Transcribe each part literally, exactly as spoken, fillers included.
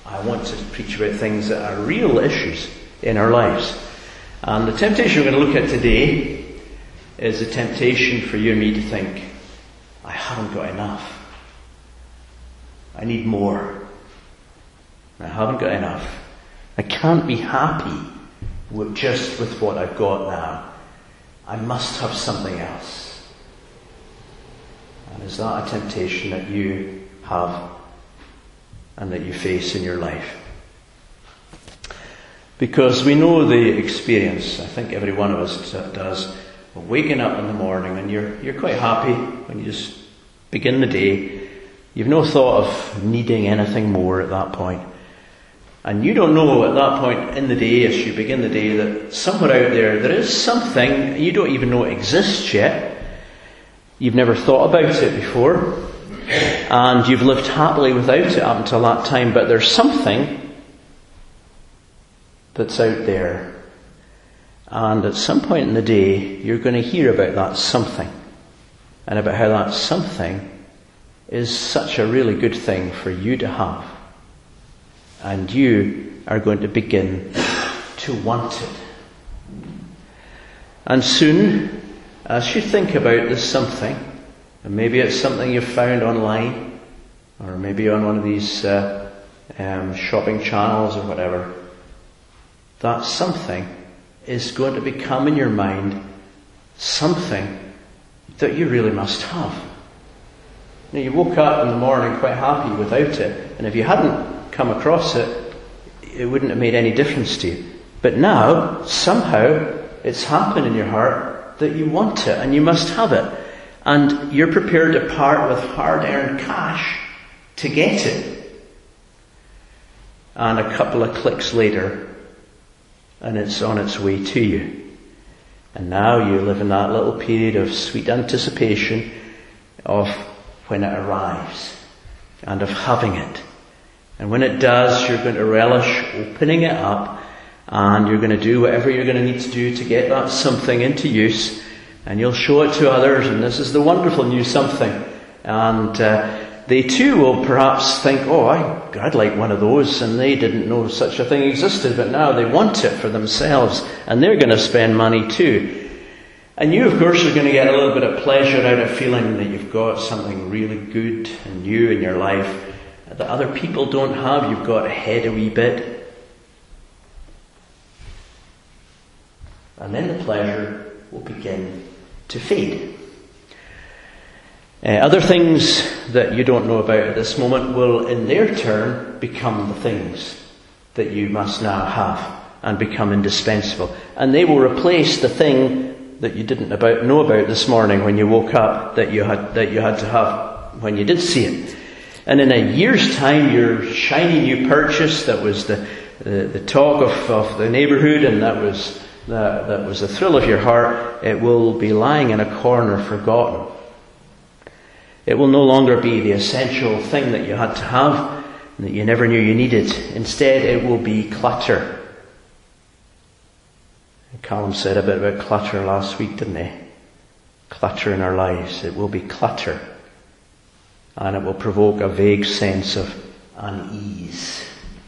I want to preach about things that are real issues in our lives. And the temptation we're going to look at today is the temptation for you and me to think, I haven't got enough. I need more. I haven't got enough. I can't be happy with just with what I've got now. I must have something else. And is that a temptation that you have and that you face in your life? Because we know the experience, I think every one of us does, of waking up in the morning and you're you're quite happy when you just begin the day. You've no thought of needing anything more at that point. And you don't know at that point in the day, as you begin the day, that somewhere out there, there is something you don't even know it exists yet. You've never thought about it before. And you've lived happily without it up until that time. But there's something that's out there. And at some point in the day, you're going to hear about that something. And about how that something is such a really good thing for you to have. And you are going to begin to want it. And soon, as you think about this something, and maybe it's something you've found online, or maybe on one of these uh, um, shopping channels or whatever, that something is going to become in your mind something that you really must have. Now, you woke up in the morning quite happy without it, and if you hadn't come across it, it wouldn't have made any difference to you. But now, somehow, it's happened in your heart that you want it, and you must have it. And you're prepared to part with hard-earned cash to get it. And a couple of clicks later, and it's on its way to you. And now you live in that little period of sweet anticipation of when it arrives, and of having it. And when it does, you're going to relish opening it up, and you're going to do whatever you're going to need to do to get that something into use, and you'll show it to others, and this is the wonderful new something. And uh, they too will perhaps think, oh, I, I'd like one of those, and they didn't know such a thing existed, but now they want it for themselves, and they're going to spend money too. And you, of course, are going to get a little bit of pleasure out of feeling that you've got something really good and new in your life that other people don't have. You've got ahead a wee bit. And then the pleasure will begin to fade. Uh, other things that you don't know about at this moment will, in their turn, become the things that you must now have and become indispensable. And they will replace the thing that you didn't about know about this morning when you woke up that you had that you had to have when you did see it. And in a year's time, your shiny new purchase that was the the, the talk of, of the neighbourhood, and that was the, that was the thrill of your heart, it will be lying in a corner forgotten. It will no longer be the essential thing that you had to have and that you never knew you needed. Instead, it will be clutter. Callum said a bit about clutter last week, didn't he? Clutter in our lives. It will be clutter. And it will provoke a vague sense of unease.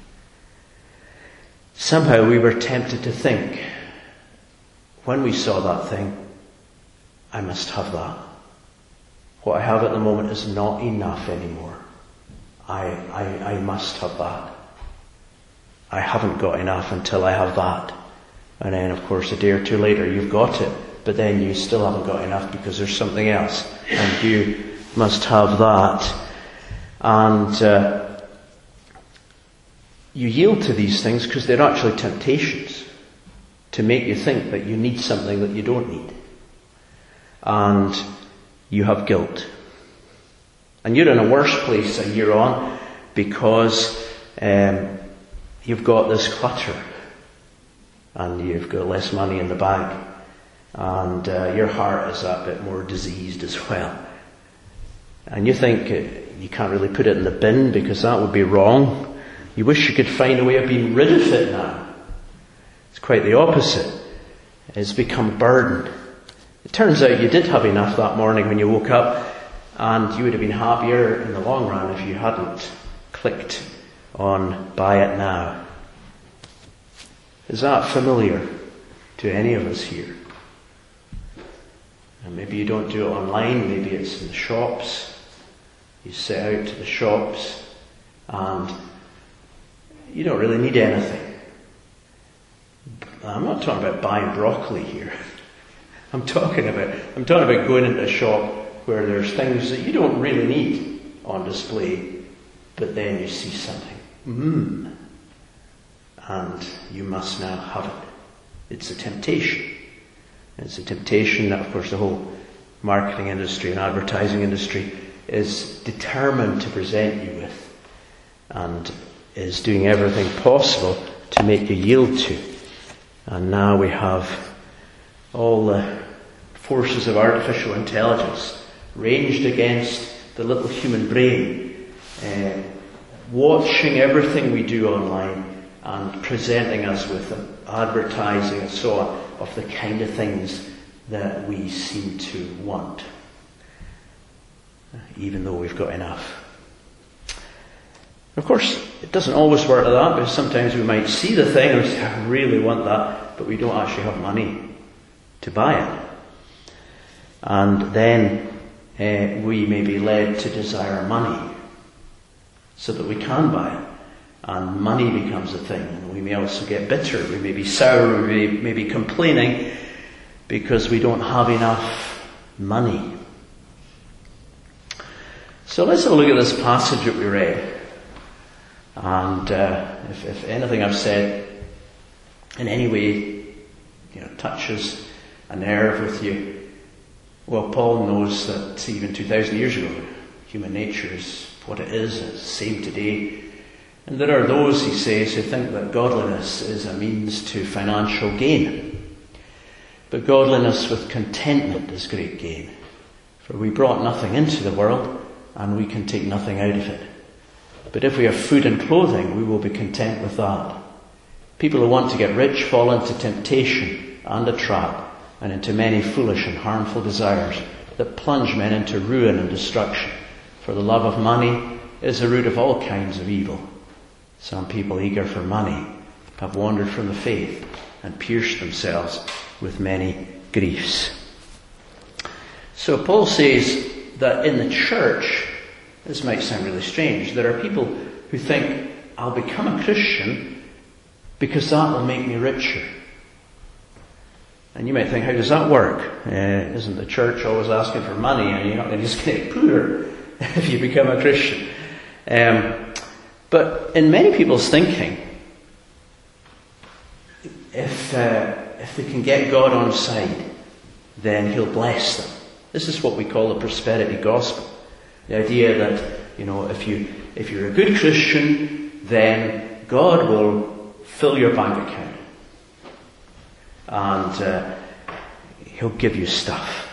Somehow we were tempted to think, when we saw that thing, I must have that. What I have at the moment is not enough anymore. I, I, I must have that. I haven't got enough until I have that. And then, of course, a day or two later, you've got it. But then you still haven't got enough because there's something else. And you must have that. And uh, you yield to these things because they're actually temptations to make you think that you need something that you don't need. And you have guilt. And you're in a worse place a year on because um, you've got this clutter. And you've got less money in the bank. And uh, your heart is a bit more diseased as well. And you think uh, you can't really put it in the bin because that would be wrong. You wish you could find a way of being rid of it now. It's quite the opposite. It's become a burden. It turns out you did have enough that morning when you woke up, and you would have been happier in the long run if you hadn't clicked on Buy It Now. Is that familiar to any of us here? And maybe you don't do it online, maybe it's in the shops. You set out to the shops and you don't really need anything. I'm not talking about buying broccoli here. I'm talking about I'm talking about going into a shop where there's things that you don't really need on display, but then you see something. Mmm. And you must now have it. It's a temptation. It's a temptation that, of course, the whole marketing industry and advertising industry is determined to present you with and is doing everything possible to make you yield to. And now we have all the forces of artificial intelligence ranged against the little human brain, uh, watching everything we do online and presenting us with advertising and so on of the kind of things that we seem to want, even though we've got enough. Of course, it doesn't always work like that, because sometimes we might see the thing and say, I really want that, but we don't actually have money to buy it. And then uh, we may be led to desire money so that we can buy it. And money becomes a thing. And we may also get bitter. We may be sour. We may, may be complaining because we don't have enough money. So let's have a look at this passage that we read. And uh, if, if anything I've said in any way, you know, touches a nerve with you, well, Paul knows that even two thousand years ago, human nature is what it is. It's the same today. And there are those, he says, who think that godliness is a means to financial gain. But godliness with contentment is great gain. For we brought nothing into the world, and we can take nothing out of it. But if we have food and clothing, we will be content with that. People who want to get rich fall into temptation and a trap, and into many foolish and harmful desires that plunge men into ruin and destruction. For the love of money is the root of all kinds of evil. Some people eager for money have wandered from the faith and pierced themselves with many griefs. So Paul says that in the church, this might sound really strange, there are people who think, I'll become a Christian because that will make me richer. And you might think, how does that work? Uh, isn't the church always asking for money and you're not going to just get poorer if you become a Christian? Um, but in many people's thinking, if uh, if they can get God on side, then He'll bless them. This is what we call the prosperity gospel. The idea that, you know, if you if you're a good Christian, then God will fill your bank account. And uh, He'll give you stuff.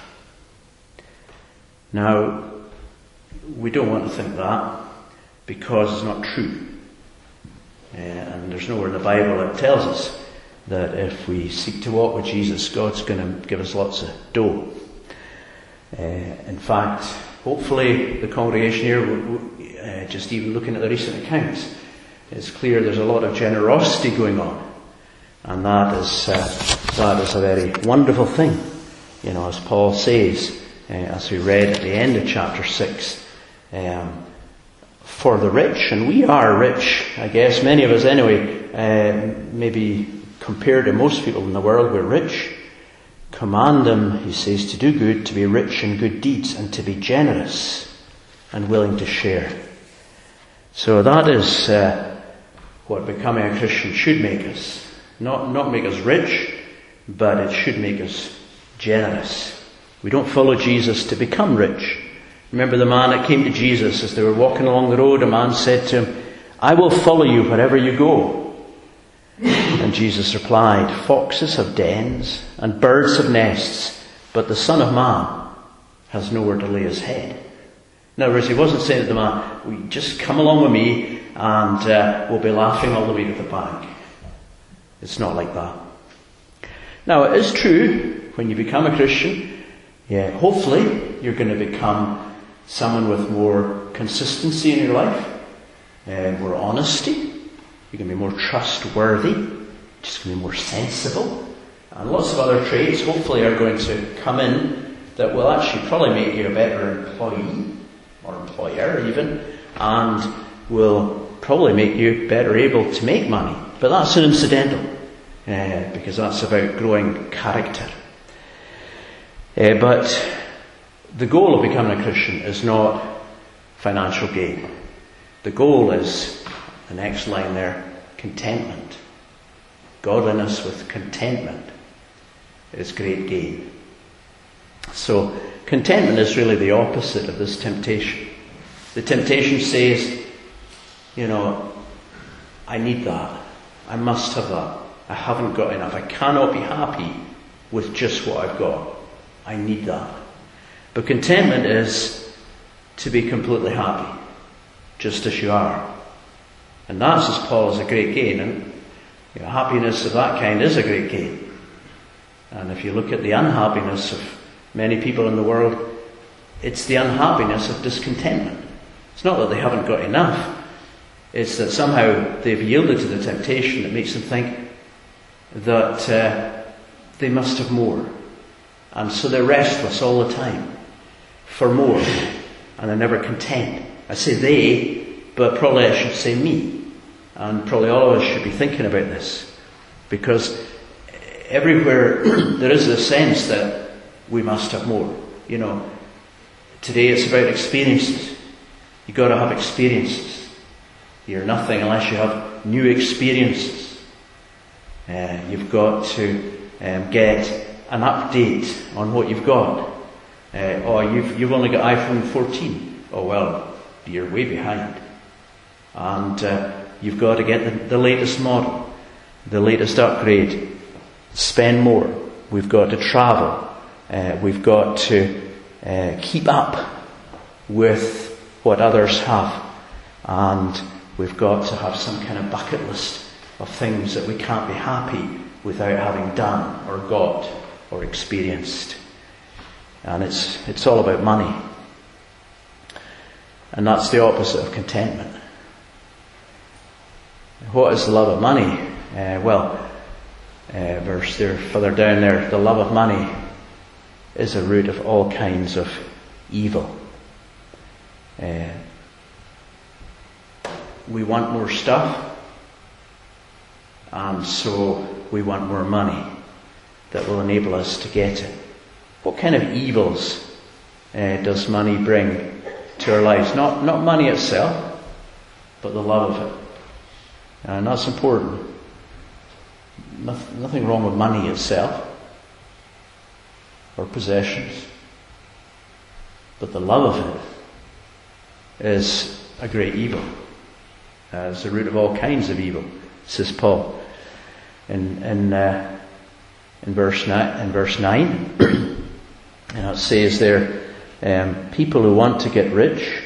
Now, we don't want to think that, because it's not true. Uh, and there's nowhere in the Bible that tells us that if we seek to walk with Jesus, God's going to give us lots of dough. Uh, in fact, hopefully the congregation here, uh, just even looking at the recent accounts, it's clear there's a lot of generosity going on. And that is uh, that is a very wonderful thing. You know, as Paul says, uh, as we read at the end of chapter six, um, for the rich, and we are rich, I guess, many of us anyway, uh, maybe compared to most people in the world, we're rich. Command them, he says, to do good, to be rich in good deeds, and to be generous and willing to share. So that is uh, what becoming a Christian should make us. Not, not make us rich, but it should make us generous. We don't follow Jesus to become rich. Remember the man that came to Jesus as they were walking along the road, a man said to him, I will follow you wherever you go. And Jesus replied, foxes have dens and birds have nests, but the Son of Man has nowhere to lay his head. In other words, he wasn't saying to the man, well, just come along with me and uh, we'll be laughing all the way to the bank. It's not like that. Now, it is true, when you become a Christian, yeah, hopefully you're going to become someone with more consistency in your life. uh, more honesty. You can be more trustworthy. Just going to be more sensible. And lots of other traits hopefully are going to come in that will actually probably make you a better employee, or employer even, and will probably make you better able to make money. But that's an incidental, uh, because that's about growing character. Uh, but the goal of becoming a Christian is not financial gain. The goal is, the next line there, contentment. Godliness with contentment is great gain. So, contentment is really the opposite of this temptation. The temptation says, you know, I need that. I must have that. I haven't got enough. I cannot be happy with just what I've got. I need that. But contentment is to be completely happy, just as you are. And that, says Paul, is a great gain. And you know, happiness of that kind is a great gain. And if you look at the unhappiness of many people in the world, it's the unhappiness of discontentment. It's not that they haven't got enough. It's that somehow they've yielded to the temptation that makes them think that uh, they must have more. And so they're restless all the time for more. And they're never content. I say they, but probably I should say me. And probably all of us should be thinking about this. Because everywhere there is a sense that we must have more. You know, today it's about experiences. You've got to have experiences. You're nothing unless you have new experiences. Uh, you've got to um, get an update on what you've got. Uh, oh, you've, you've only got iPhone fourteen. Oh well, you're way behind. And uh, you've got to get the, the latest model, the latest upgrade. Spend more. We've got to travel. Uh, we've got to uh, keep up with what others have. And we've got to have some kind of bucket list of things that we can't be happy without having done or got or experienced. And it's it's all about money. And that's the opposite of contentment. What is the love of money? Uh, well, uh, verse there, further down there, the love of money is a root of all kinds of evil. Uh, we want more stuff, and so we want more money that will enable us to get it. What kind of evils uh, does money bring to our lives? Not not money itself, but the love of it. And that's important. Nothing, nothing wrong with money itself or possessions, but the love of it is a great evil. Uh, it's the root of all kinds of evil, says Paul in in uh, in verse nine. In verse nine, and it says there, um, people who want to get rich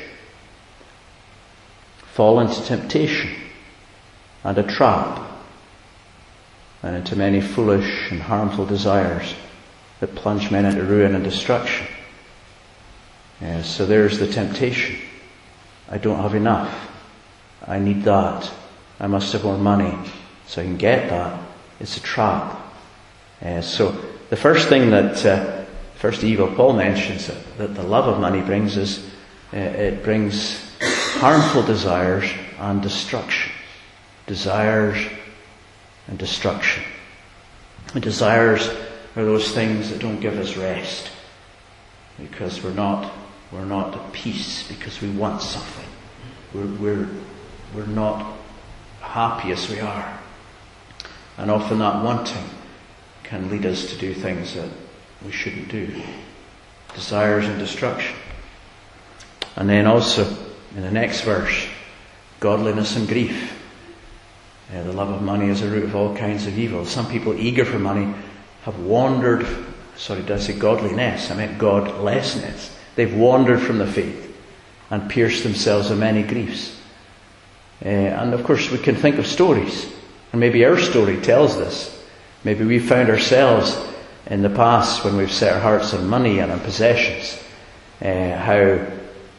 fall into temptation and a trap, and into many foolish and harmful desires that plunge men into ruin and destruction. Uh, so there's the temptation. I don't have enough. I need that. I must have more money so I can get that. It's a trap. Uh, so the first thing that, uh, first evil Paul mentions that, that the love of money brings is uh, it brings harmful desires and destruction. Desires and destruction. And desires are those things that don't give us rest, because we're not we're not at peace because we want something. We're we're we're not happy as we are, and often that wanting can lead us to do things that we shouldn't do. Desires and destruction. And then also in the next verse, godliness and grief. Uh, the love of money is a root of all kinds of evil. Some people eager for money have wandered, sorry, did I say godliness? I meant godlessness. They've wandered from the faith and pierced themselves with many griefs. Uh, and of course we can think of stories, and maybe our story tells this. Maybe we found ourselves in the past when we've set our hearts on money and on possessions, uh, how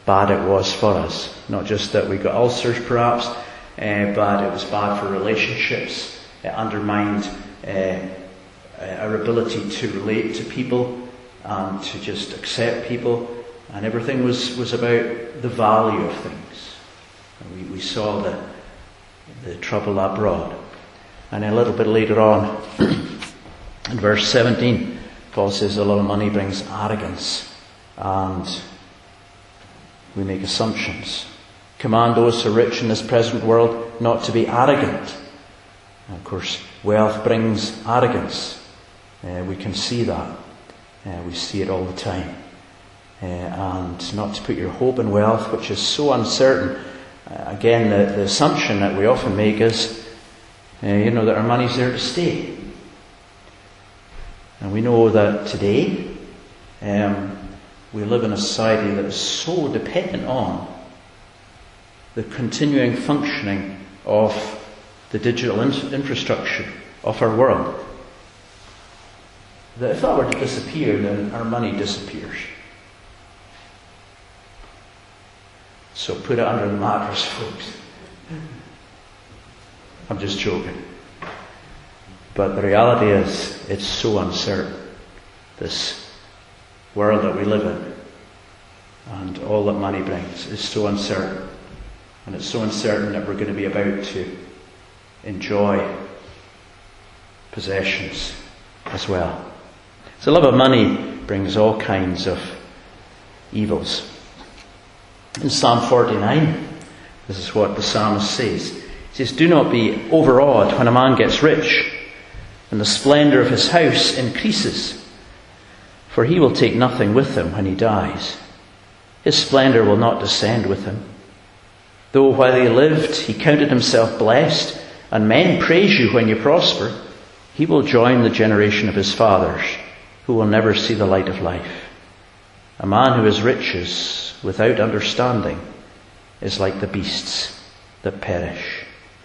bad it was for us. Not just that we got ulcers perhaps, uh, but it was bad for relationships. It undermined uh, our ability to relate to people and to just accept people. And everything was, was about the value of things. And we, we saw the, the trouble that brought. And a little bit later on, in verse seventeen, Paul says a lot of money brings arrogance. And we make assumptions. Command those who are rich in this present world not to be arrogant. And of course, wealth brings arrogance. Uh, we can see that. Uh, we see it all the time. Uh, and not to put your hope in wealth, which is so uncertain. Uh, again, the, the assumption that we often make is, uh, you know, that our money's there to stay. And we know that today, um, we live in a society that is so dependent on the continuing functioning of the digital in- infrastructure of our world, that if that were to disappear, then our money disappears. So put it under the mattress, folks. I'm just joking. But the reality is, it's so uncertain, this world that we live in. And all that money brings is so uncertain. And it's so uncertain that we're going to be about to enjoy possessions as well. So love of money brings all kinds of evils. In Psalm forty-nine, this is what the psalmist says. He says, "Do not be overawed when a man gets rich, and the splendour of his house increases, for he will take nothing with him when he dies. His splendour will not descend with him. Though while he lived he counted himself blessed, and men praise you when you prosper, he will join the generation of his fathers, who will never see the light of life. A man who has riches without understanding is like the beasts that perish."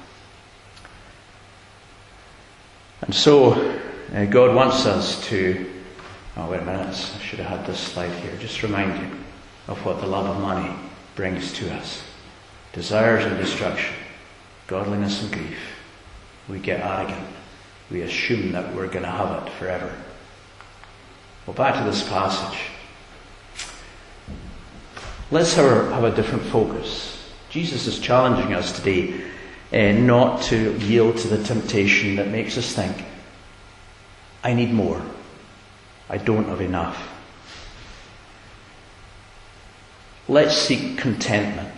And so, uh, God wants us to... Oh, wait a minute, I should have had this slide here. Just remind you of what the love of money brings to us. Desires and destruction, godliness and grief. We get arrogant. We assume that we're going to have it forever. Well, back to this passage. Let's have a, have a different focus. Jesus is challenging us today uh, not to yield to the temptation that makes us think, I need more. I don't have enough. Let's seek contentment.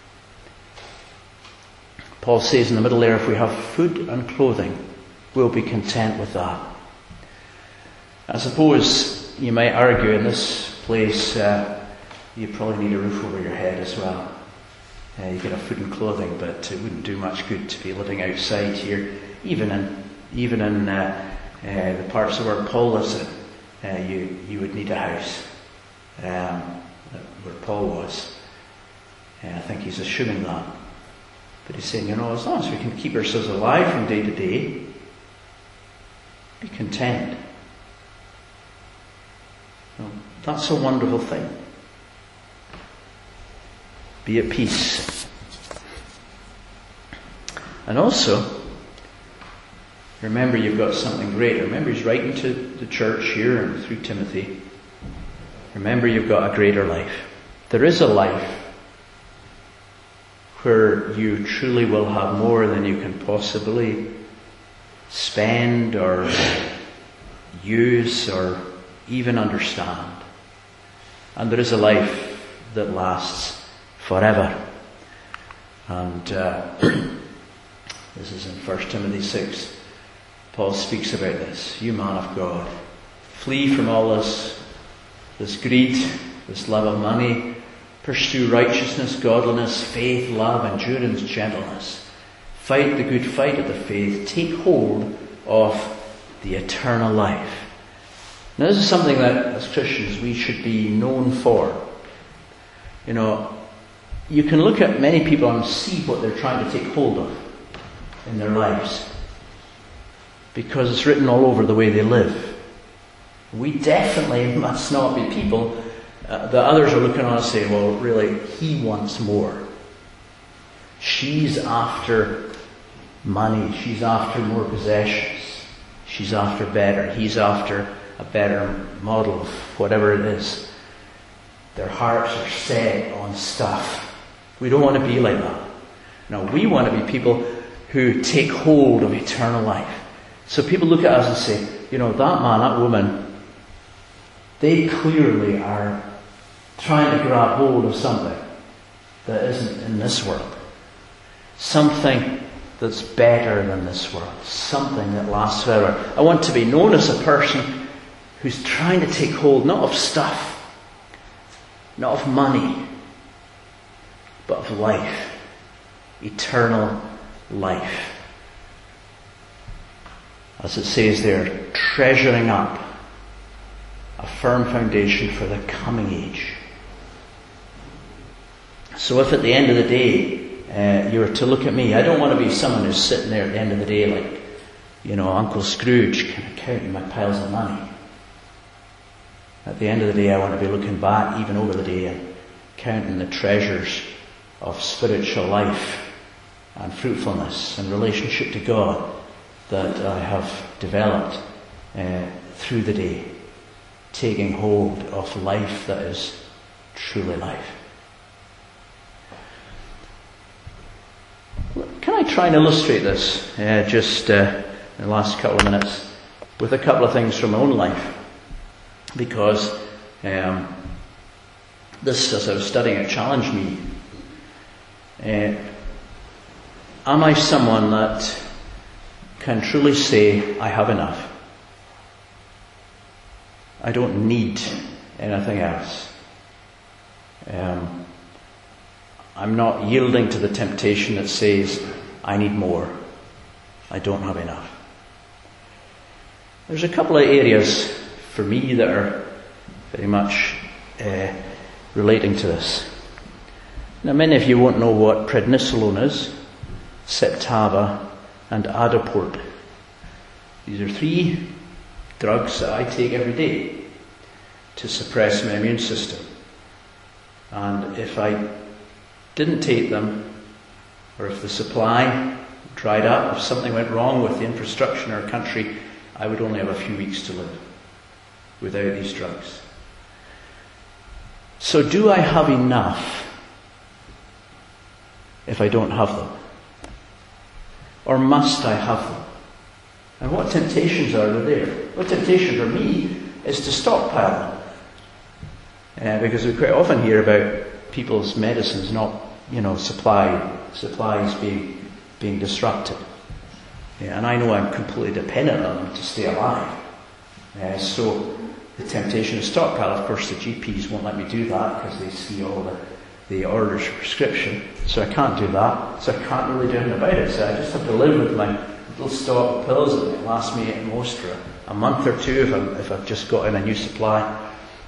Paul says in the middle there, if we have food and clothing, we'll be content with that. I suppose you might argue in this place, uh, you probably need a roof over your head as well. Uh, you could have food and clothing, but it wouldn't do much good to be living outside here. Even in even in uh, uh, the parts of where Paul lives in, uh, you you would need a house. Um, where Paul was, uh, I think he's assuming that. But he's saying, you know, as long as we can keep ourselves alive from day to day, be content. You know, that's a wonderful thing. Be at peace. And also, remember you've got something greater. Remember he's writing to the church here and through Timothy. Remember you've got a greater life. There is a life where you truly will have more than you can possibly spend or use or even understand. And there is a life that lasts forever. And uh, this is in First Timothy six. Paul speaks about this. You man of God, flee from all this, this greed, this love of money. Pursue righteousness, godliness, faith, love, endurance, gentleness. Fight the good fight of the faith. Take hold of the eternal life. Now this is something that as Christians we should be known for. You know, you can look at many people and see what they're trying to take hold of in their lives, because it's written all over the way they live. We definitely must not be people Uh, the others are looking on and saying, well, really, he wants more. She's after money. She's after more possessions. She's after better. He's after a better model of whatever it is. Their hearts are set on stuff. We don't want to be like that. No, we want to be people who take hold of eternal life. So people look at us and say, you know, that man, that woman, they clearly are trying to grab hold of something that isn't in this world. Something that's better than this world. Something that lasts forever. I want to be known as a person who's trying to take hold not of stuff, not of money, but of life. Eternal life. As it says there, treasuring up a firm foundation for the coming age. So if at the end of the day uh, you were to look at me, I don't want to be someone who's sitting there at the end of the day like, you know, Uncle Scrooge, kind of counting my piles of money. At the end of the day, I want to be looking back even over the day and counting the treasures of spiritual life and fruitfulness and relationship to God that I have developed uh, through the day, taking hold of life that is truly life. Can I try and illustrate this uh, just uh, in the last couple of minutes with a couple of things from my own life? Because um, this, as I was studying it, challenged me. Uh, am I someone that can truly say, I have enough? I don't need anything else. Um, I'm not yielding to the temptation that says, I need more. I don't have enough. There's a couple of areas for me that are very much uh, relating to this. Now, many of you won't know what prednisolone is, Septava, and Adaport. These are three drugs that I take every day to suppress my immune system. And if I didn't take them, or if the supply dried up, if something went wrong with the infrastructure in our country, I would only have a few weeks to live without these drugs. So do I have enough if I don't have them? Or must I have them? And what temptations are there? What temptation for me is to stockpile them. Uh, because we quite often hear about people's medicines not, you know, supply supplies being being disrupted. Yeah, and I know I'm completely dependent on them to stay alive. Uh, so the temptation to stockpile, of course the G Ps won't let me do that because they see all the, the orders for prescription. So I can't do that. So I can't really do anything about it. So I just have to live with my little stock of pills that will last me at most for a month or two if, I'm, if I've just got in a new supply.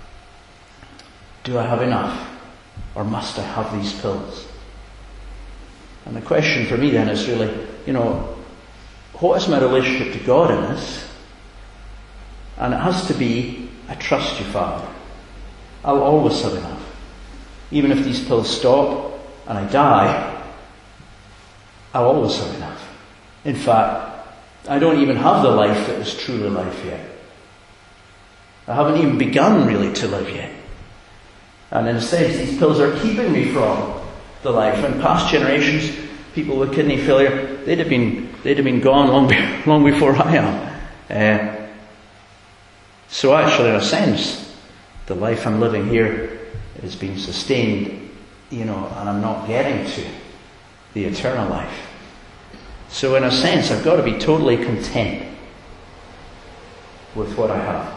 Do I have enough? Or must I have these pills? And the question for me then is really, you know, what is my relationship to God in this? And it has to be, I trust you, Father. I'll always have enough. Even if these pills stop and I die, I'll always have enough. In fact, I don't even have the life that is truly life yet. I haven't even begun really to live yet. And in a sense, these pills are keeping me from the life. In past generations, people with kidney failure, they'd have been they'd have been gone long, be- long before I am. Uh, so actually, in a sense, the life I'm living here is being sustained, you know, and I'm not getting to the eternal life. So in a sense, I've got to be totally content with what I have.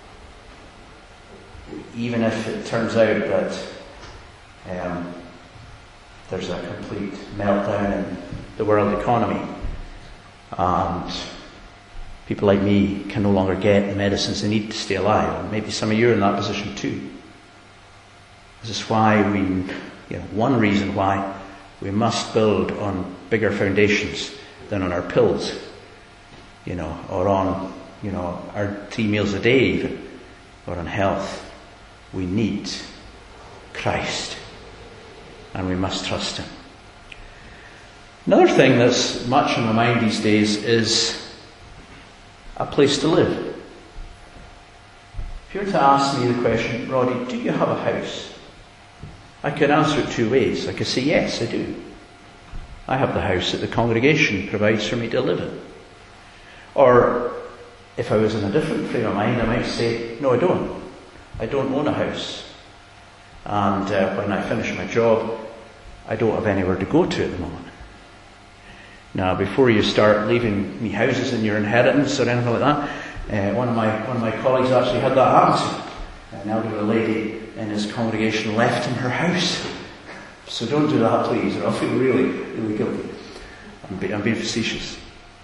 Even if it turns out that um, there's a complete meltdown in the world economy and people like me can no longer get the medicines they need to stay alive. And maybe some of you are in that position too. This is why we, you know, one reason why we must build on bigger foundations than on our pills, you know, or on, you know, our three meals a day even, or on health. we need Christ. And we must trust him. Another thing that's much on my mind these days is a place to live. If you were to ask me the question, Roddy, do you have a house? I could answer it two ways. I could say, yes, I do. I have the house that the congregation provides for me to live in. Or, if I was in a different frame of mind, I might say, no, I don't. I don't own a house. And uh, when I finish my job, I don't have anywhere to go to at the moment. Now, before you start leaving me houses in your inheritance or anything like that, uh, one of my one of my colleagues actually had that happen to him. An elderly lady in his congregation left him her house. So don't do that, please, or I'll feel really, really guilty. I'm, be, I'm being facetious.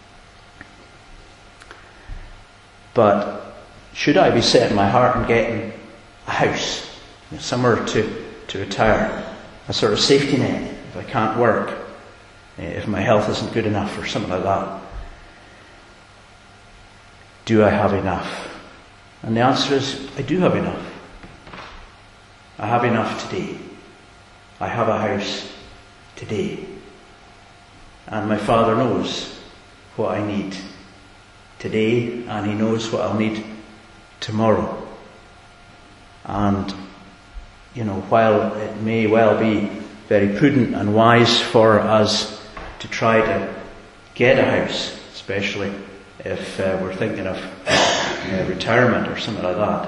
But should I be setting my heart on getting a house, you know, somewhere to, to retire, a sort of safety net if I can't work, if my health isn't good enough or something like that? Do I have enough? And the answer is, I do have enough. I have enough today. I have a house today. And my Father knows what I need today, and he knows what I'll need tomorrow. And, you know, while it may well be very prudent and wise for us to try to get a house, especially if uh, we're thinking of uh, retirement or something like that,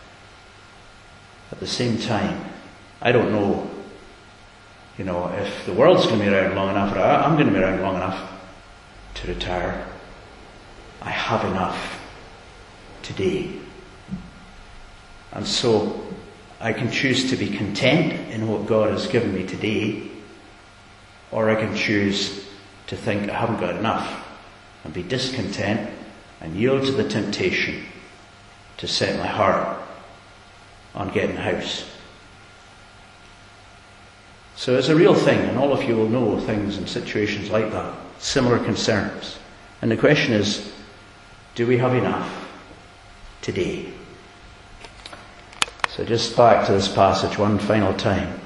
at the same time, I don't know, you know, if the world's going to be around long enough, or I'm going to be around long enough to retire. I have enough today. And so I can choose to be content in what God has given me today, or I can choose to think I haven't got enough and be discontent and yield to the temptation to set my heart on getting a house. So it's a real thing, and all of you will know things and situations like that, similar concerns. And the question is, do we have enough today? So just back to this passage one final time.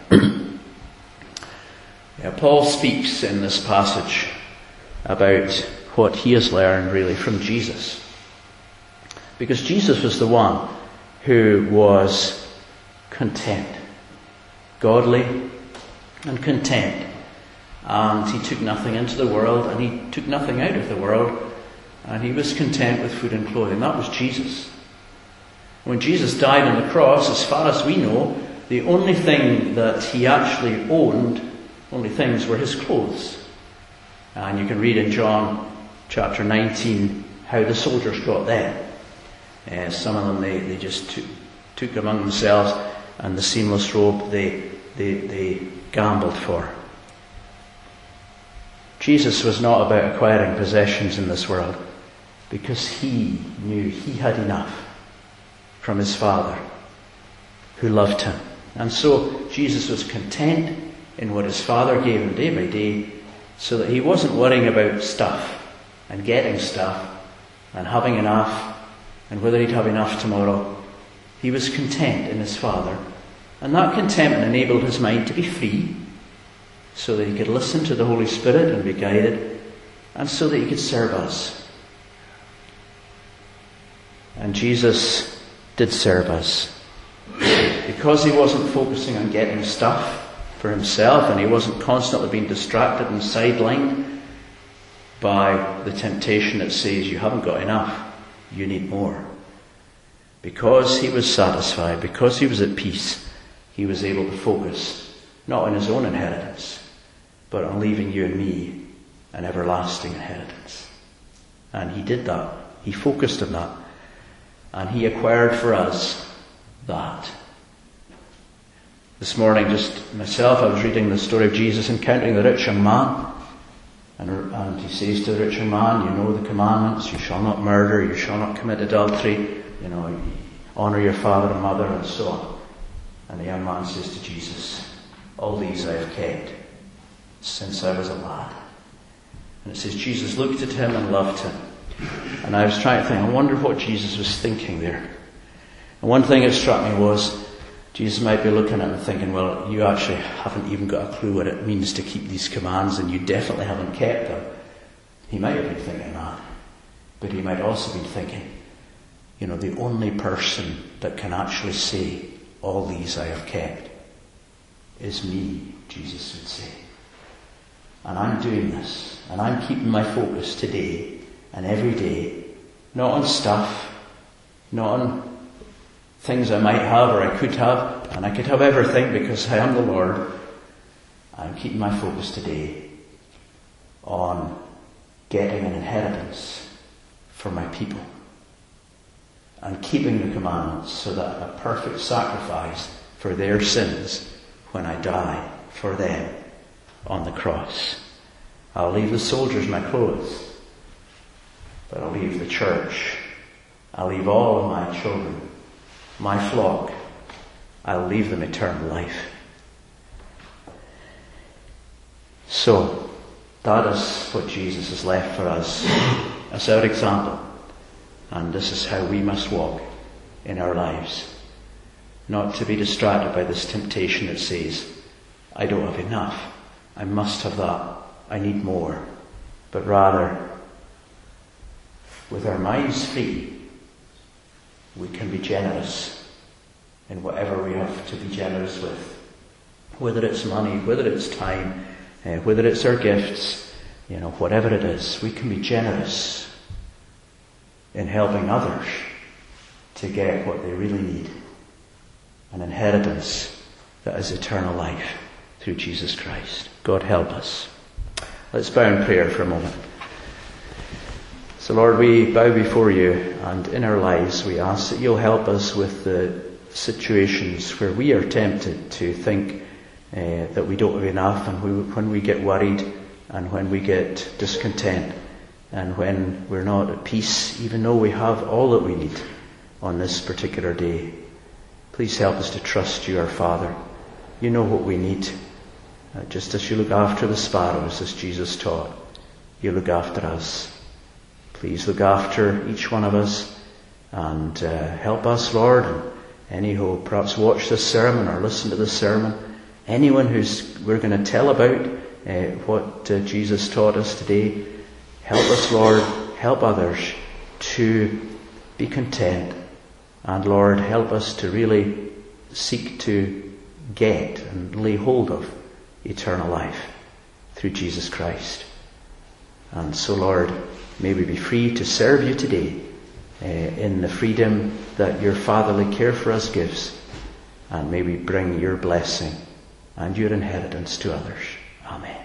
yeah, Paul speaks in this passage about what he has learned really from Jesus. Because Jesus was the one who was content, godly and content. And he took nothing into the world, and he took nothing out of the world, and he was content with food and clothing. That was Jesus. When Jesus died on the cross, as far as we know, the only thing that he actually owned, only things, were his clothes. And you can read in John chapter nineteen how the soldiers got them. Uh, some of them they, they just took, took among themselves, and the seamless robe they, they, they gambled for. Jesus was not about acquiring possessions in this world, because he knew he had enough from his Father, who loved him. And so Jesus was content in what his Father gave him day by day, so that he wasn't worrying about stuff and getting stuff and having enough and whether he'd have enough tomorrow. He was content in his Father, and that contentment enabled his mind to be free, so that he could listen to the Holy Spirit and be guided, and so that he could serve us. And Jesus did serve us. Because he wasn't focusing on getting stuff for himself, and he wasn't constantly being distracted and sidelined by the temptation that says you haven't got enough, you need more. Because he was satisfied, because he was at peace, he was able to focus not on his own inheritance, but on leaving you and me an everlasting inheritance. And he did that. He focused on that. And he acquired for us that. This morning, just myself, I was reading the story of Jesus encountering the rich young man. And, and he says to the rich young man, you know the commandments, you shall not murder, you shall not commit adultery, you know, honour your father and mother, and so on. And the young man says to Jesus, all these I have kept since I was a lad. And it says Jesus looked at him and loved him. And I was trying to think, I wonder what Jesus was thinking there. And one thing that struck me was, Jesus might be looking at it and thinking, well, you actually haven't even got a clue what it means to keep these commands, and you definitely haven't kept them. He might have been thinking that. But he might also be thinking, you know, the only person that can actually say, all these I have kept, is me, Jesus would say. And I'm doing this, and I'm keeping my focus today and every day, not on stuff, not on things I might have or I could have, and I could have everything because I am the Lord. I'm keeping my focus today on getting an inheritance for my people and keeping the commandments so that I'm a perfect sacrifice for their sins when I die for them on the cross. I'll leave the soldiers my clothes, but I'll leave the church. I'll leave all of my children, my flock. I'll leave them eternal life. So, that is what Jesus has left for us as our example. And this is how we must walk in our lives. Not to be distracted by this temptation that says, I don't have enough. I must have that. I need more. But rather, with our minds free, we can be generous in whatever we have to be generous with. Whether it's money, whether it's time, uh, whether it's our gifts, you know, whatever it is, we can be generous in helping others to get what they really need. An inheritance that is eternal life through Jesus Christ. God help us. Let's bow in prayer for a moment. So Lord, we bow before you, and in our lives we ask that you'll help us with the situations where we are tempted to think uh, that we don't have enough, and we, when we get worried and when we get discontent and when we're not at peace, even though we have all that we need on this particular day. Please help us to trust you, our Father. You know what we need. Uh, just as you look after the sparrows, as Jesus taught, you look after us. Please look after each one of us and uh, help us, Lord. And any who perhaps watch this sermon or listen to this sermon, anyone who's we're going to tell about uh, what uh, Jesus taught us today, help us, Lord. Help others to be content. And Lord, help us to really seek to get and lay hold of eternal life through Jesus Christ. And so, Lord, may we be free to serve you today uh, in the freedom that your fatherly care for us gives. And may we bring your blessing and your inheritance to others. Amen.